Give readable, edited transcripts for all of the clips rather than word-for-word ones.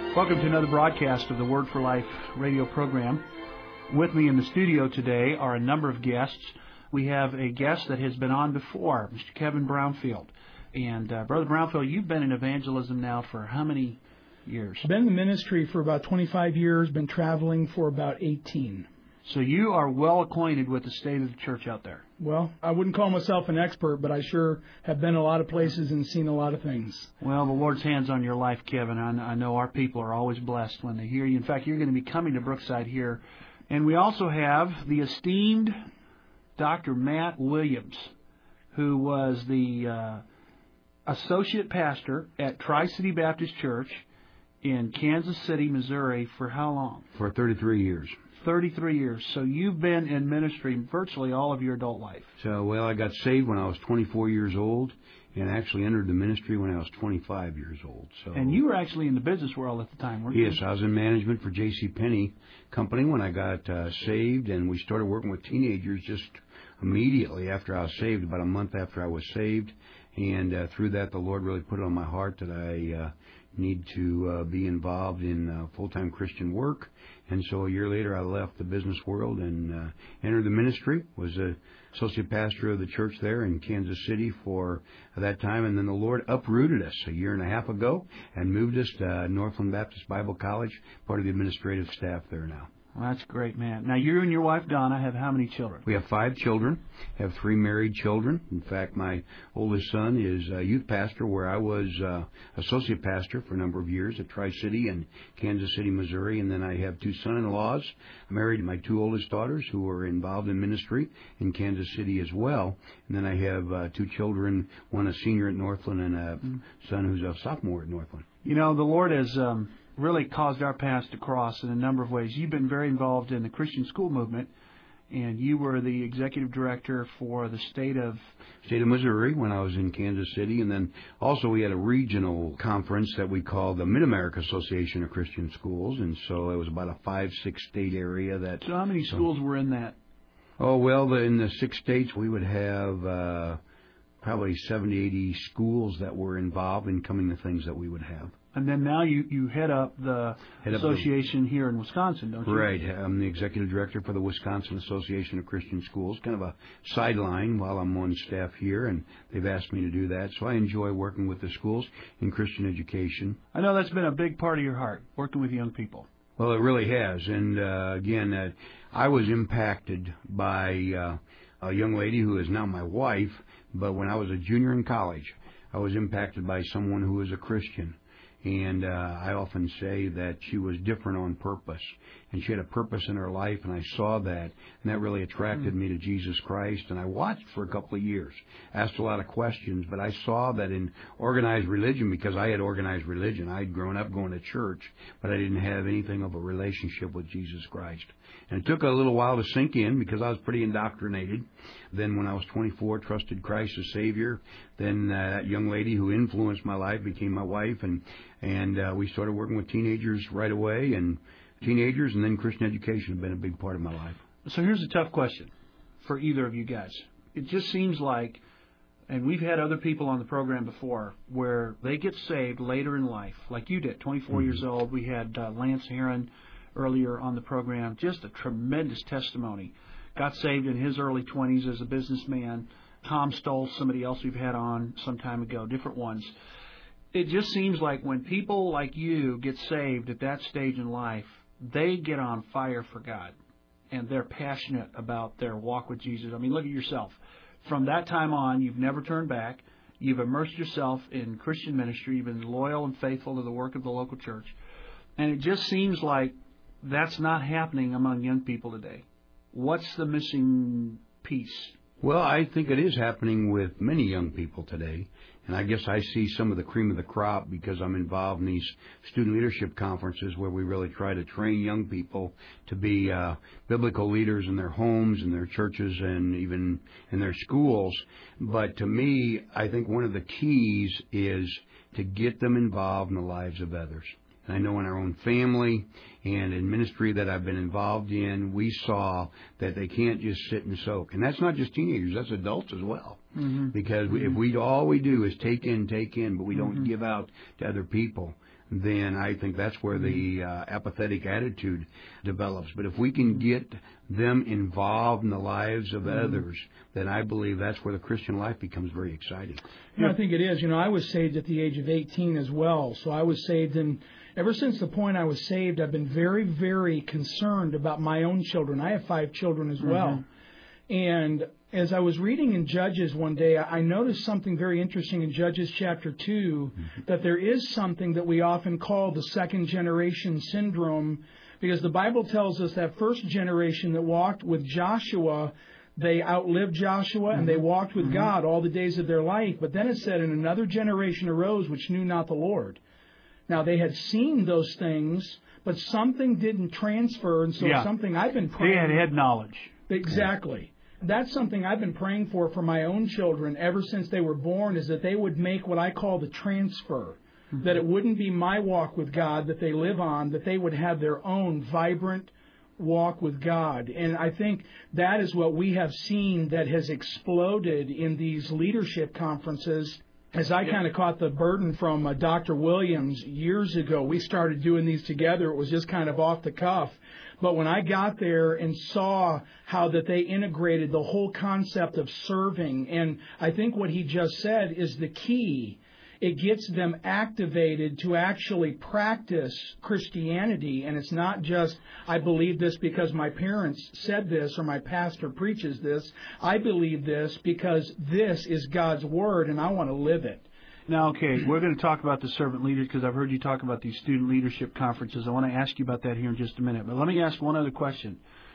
Welcome to another broadcast of the Word for Life radio program. With me in the studio today are a number of guests. We have a guest that has been on before, Mr. Kevin Brownfield. And Brother Brownfield, you've been in evangelism now for how many years? I've been in the ministry for about 25 years, been traveling for about 18. So you are well acquainted with the state of the church out there. Well, I wouldn't call myself an expert, but I sure have been a lot of places and seen a lot of things. Well, the Lord's hand's on your life, Kevin. I know our people are always blessed when they hear you. In fact, you're going to be coming to Brookside here. And we also have the esteemed Dr. Matt Williams, who was the associate pastor at Tri-City Baptist Church in Kansas City, Missouri, for how long? For 33 years. 33 years. So you've been in ministry virtually all of your adult life. So, I got saved when I was 24 years old and actually entered the ministry when I was 25 years old. So, and you were actually in the business world at the time, weren't you? Yes, I was in management for J.C. Penney Company when I got saved, and we started working with teenagers just immediately after I was saved, about a month after I was saved. And through that, the Lord really put it on my heart that I need to be involved in full-time Christian work. And so a year later, I left the business world and entered the ministry, was a associate pastor of the church there in Kansas City for that time. And then the Lord uprooted us a year and a half ago and moved us to Northland Baptist Bible College, part of the administrative staff there now. Well, that's great, man. Now, you and your wife, Donna, have how many children? We have 5 children, have 3 married children. In fact, my oldest son is a youth pastor where I was associate pastor for a number of years at Tri-City in Kansas City, Missouri. And then I have 2 son-in-laws. I'm married to my 2 oldest daughters who are involved in ministry in Kansas City as well. And then I have 2 children, one a senior at Northland and a son who's a sophomore at Northland. You know, the Lord has really caused our paths to cross in a number of ways. You've been very involved in the Christian school movement, and you were the executive director for the state of Missouri when I was in Kansas City. And then also we had a regional conference that we called the Mid-America Association of Christian Schools. And so it was about a 5-6 state area that... So how many schools were in that? Oh, well, in the 6 states we would have probably 70, 80 schools that were involved in coming the things that we would have. And then now you head up the association here in Wisconsin, don't you? Right. I'm the executive director for the Wisconsin Association of Christian Schools, kind of a sideline while I'm on staff here, and they've asked me to do that. So I enjoy working with the schools in Christian education. I know that's been a big part of your heart, working with young people. Well, it really has. And, again, I was impacted by a young lady who is now my wife, but when I was a junior in college, I was impacted by someone who was a Christian. And I often say that she was different on purpose, and she had a purpose in her life, and I saw that, and that really attracted me to Jesus Christ. And I watched for a couple of years, asked a lot of questions, but I saw that in organized religion, because I had organized religion, I'd grown up going to church, but I didn't have anything of a relationship with Jesus Christ. And it took a little while to sink in because I was pretty indoctrinated. Then when I was 24, trusted Christ as Savior. Then that young lady who influenced my life became my wife, and we started working with teenagers right away, and teenagers and then Christian education have been a big part of my life. So here's a tough question for either of you guys. It just seems like, and we've had other people on the program before, where they get saved later in life, like you did, 24 years old. We had Lance Heron earlier on the program, just a tremendous testimony. Got saved in his early 20s as a businessman. Tom Stoll, somebody else we've had on some time ago, different ones. It just seems like when people like you get saved at that stage in life, they get on fire for God, and they're passionate about their walk with Jesus. I mean, look at yourself. From that time on, you've never turned back. You've immersed yourself in Christian ministry. You've been loyal and faithful to the work of the local church. And it just seems like that's not happening among young people today. What's the missing piece? Well, I think it is happening with many young people today, and I guess I see some of the cream of the crop because I'm involved in these student leadership conferences where we really try to train young people to be biblical leaders in their homes, in their churches, and even in their schools. But to me, I think one of the keys is to get them involved in the lives of others. And I know in our own family and in ministry that I've been involved in, we saw that they can't just sit and soak. And that's not just teenagers, that's adults as well. Because if all we do is take in, but we don't give out to other people, then I think that's where the apathetic attitude develops. But if we can get them involved in the lives of others, then I believe that's where the Christian life becomes very exciting. I think it is. I was saved at the age of 18 as well. So I was saved, and ever since the point I was saved, I've been very, very concerned about my own children. I have 5 children as well. And as I was reading in Judges one day, I noticed something very interesting in Judges chapter 2, that there is something that we often call the second generation syndrome, because the Bible tells us that first generation that walked with Joshua, they outlived Joshua and they walked with God all the days of their life. But then it said, and another generation arose which knew not the Lord. Now, they had seen those things, but something didn't transfer, and so something I've been praying. They had head knowledge. Exactly. That's something I've been praying for my own children ever since they were born, is that they would make what I call the transfer, that it wouldn't be my walk with God that they live on, that they would have their own vibrant walk with God. And I think that is what we have seen that has exploded in these leadership conferences. As I kind of caught the burden from Dr. Williams years ago, we started doing these together. It was just kind of off the cuff. But when I got there and saw how that they integrated the whole concept of serving, and I think what he just said is the key. It gets them activated to actually practice Christianity, and it's not just, I believe this because my parents said this or my pastor preaches this. I believe this because this is God's Word, and I want to live it. Now, okay, we're going to talk about the servant leaders because I've heard you talk about these student leadership conferences. I want to ask you about that here in just a minute. But let me ask one other question.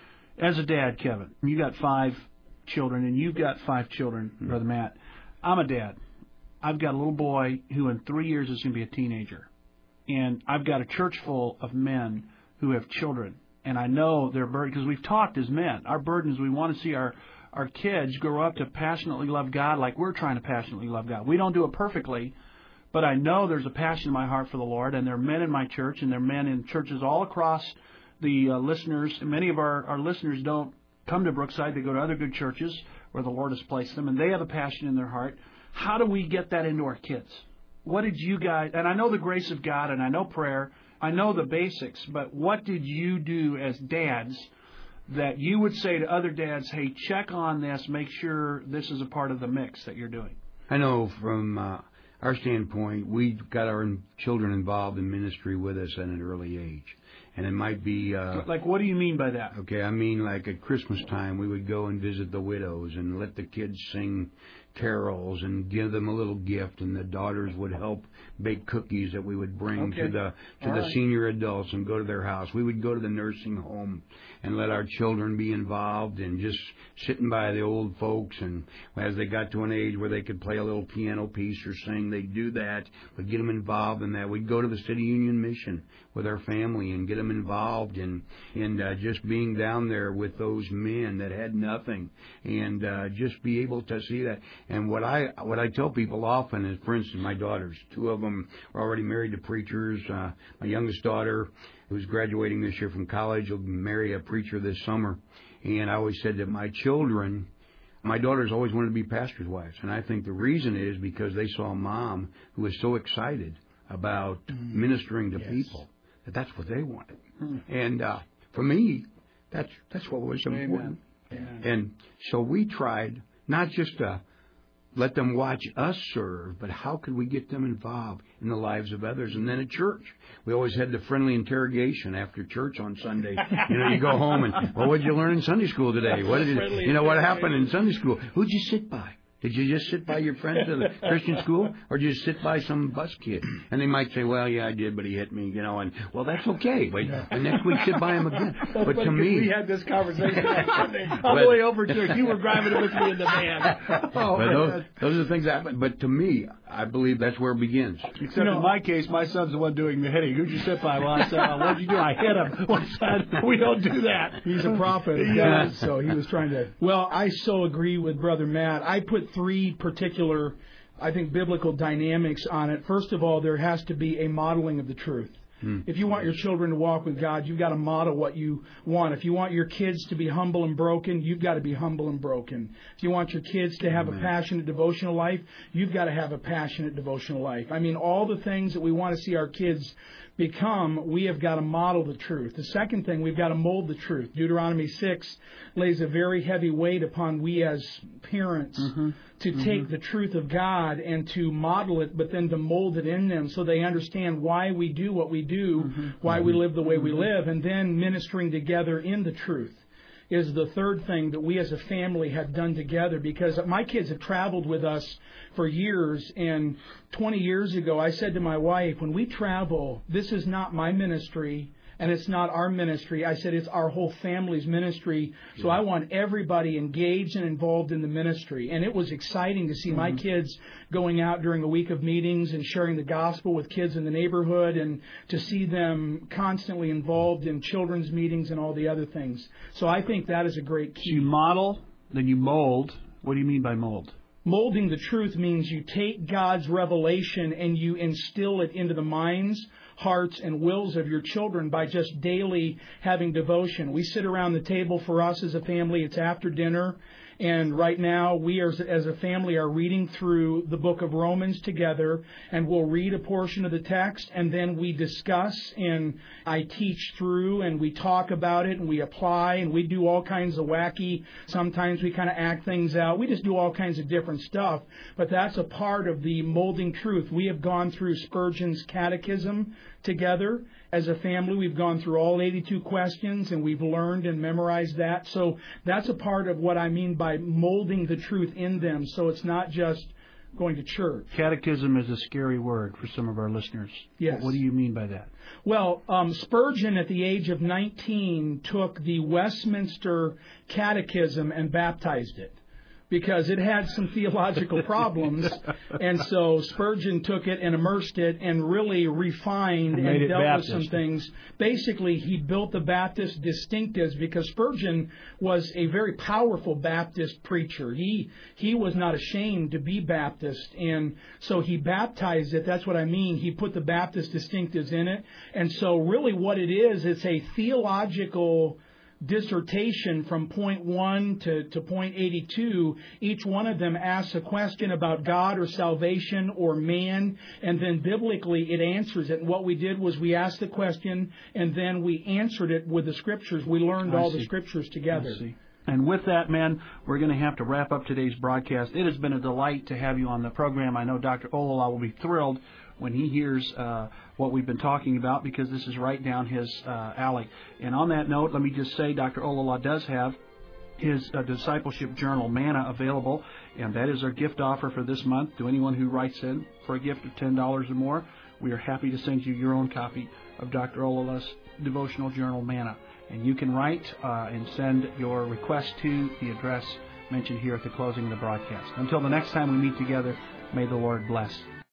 As a dad, Kevin, you got 5 children, and you've got 5 children, Brother Matt. I'm a dad. I've got a little boy who in 3 years is going to be a teenager. And I've got a church full of men who have children. And I know their burden, because we've talked as men. Our burden is we want to see our kids grow up to passionately love God like we're trying to passionately love God. We don't do it perfectly, but I know there's a passion in my heart for the Lord, and there are men in my church, and there are men in churches all across the listeners. Many of our listeners don't come to Brookside. They go to other good churches where the Lord has placed them, and they have a passion in their heart. How do we get that into our kids? What did you guys, and I know the grace of God, and I know prayer, I know the basics, but what did you do as dads that you would say to other dads, hey, check on this, make sure this is a part of the mix that you're doing? I know from our standpoint, we got our children involved in ministry with us at an early age. And it might be... like, what do you mean by that? Okay, I mean, like at Christmas time, we would go and visit the widows and let the kids sing carols and give them a little gift, and the daughters would help bake cookies that we would bring to the senior adults and go to their house. We would go to the nursing home and let our children be involved and just sitting by the old folks, and as they got to an age where they could play a little piano piece or sing, they'd do that, but get them involved in that. We'd go to the City Union Mission with our family and get them involved in just being down there with those men that had nothing, and just be able to see that. And what I tell people often is, for instance, my daughters, 2 of them are already married to preachers. My youngest daughter, who's graduating this year from college, will marry a preacher this summer. And I always said that my children, my daughters always wanted to be pastors' wives. And I think the reason is because they saw a mom who was so excited about ministering to people that that's what they wanted. And for me, that's what was important. And so we tried not just to let them watch us serve, but how could we get them involved in the lives of others? And then at church, we always had the friendly interrogation after church on Sunday. You go home and, well, what did you learn in Sunday school today? What what happened in Sunday school? Who'd you sit by? Did you just sit by your friends at the Christian school, or did you sit by some bus kid? And they might say, well, yeah, I did, but he hit me, and, well, that's okay. But the next week, sit by him again. But to me... We had this conversation on the way over to it. You were driving with me in the van. Those are the things that happen. But to me, I believe that's where it begins. Except in my case, my son's the one doing the hitting. Who'd you sit by? Well, I said, what did you do? I hit him. Well, son, we don't do that. He's a prophet. So he was trying to... Well, I so agree with Brother Matt. I put 3 particular, I think, biblical dynamics on it. First of all, there has to be a modeling of the truth. If you want your children to walk with God, you've got to model what you want. If you want your kids to be humble and broken, you've got to be humble and broken. If you want your kids to have a passionate devotional life, you've got to have a passionate devotional life. I mean, all the things that we want to see our kids become, we have got to model the truth. The second thing, we've got to mold the truth. Deuteronomy 6 lays a very heavy weight upon we as parents to take the truth of God and to model it, but then to mold it in them so they understand why we do what we do, why we live the way we live, and then ministering together in the truth is the third thing that we as a family have done together, because my kids have traveled with us for years, and 20 years ago I said to my wife, when we travel, this is not my ministry and it's not our ministry. I said it's our whole family's ministry, so I want everybody engaged and involved in the ministry. And it was exciting to see my kids going out during a week of meetings and sharing the gospel with kids in the neighborhood, and to see them constantly involved in children's meetings and all the other things. So I think that is a great key. So you model, then you mold. What do you mean by mold? Molding the truth means you take God's revelation and you instill it into the minds, hearts, and wills of your children by just daily having devotion. We sit around the table for us as a family. It's after dinner. And right now, we as a family are reading through the book of Romans together, and we'll read a portion of the text, and then we discuss, and I teach through, and we talk about it, and we apply, and we do all kinds of wacky, sometimes we kind of act things out. We just do all kinds of different stuff, but that's a part of the molding truth. We have gone through Spurgeon's catechism together. As a family, we've gone through all 82 questions, and we've learned and memorized that. So that's a part of what I mean by molding the truth in them. So it's not just going to church. Catechism is a scary word for some of our listeners. Yes. What do you mean by that? Well, Spurgeon, at the age of 19, took the Westminster Catechism and baptized it, because it had some theological problems. And so Spurgeon took it and immersed it and really refined and dealt with some things. Basically, he built the Baptist distinctives, because Spurgeon was a very powerful Baptist preacher. He was not ashamed to be Baptist, and so he baptized it. That's what I mean. He put the Baptist distinctives in it. And so really what it is, it's a theological dissertation from point 1 to point 82. Each one of them asks a question about God or salvation or man, and then biblically it answers it. And what we did was we asked the question, and then we answered it with the Scriptures. We learned all the Scriptures together. And with that, man, we're going to have to wrap up today's broadcast. It has been a delight to have you on the program. I know Dr. Olala will be thrilled when he hears what we've been talking about, because this is right down his alley. And on that note, let me just say Dr. Olala does have his discipleship journal, Manna, available, and that is our gift offer for this month. To anyone who writes in for a gift of $10 or more, we are happy to send you your own copy of Dr. Olala's devotional journal, Manna. And you can write and send your request to the address mentioned here at the closing of the broadcast. Until the next time we meet together, may the Lord bless.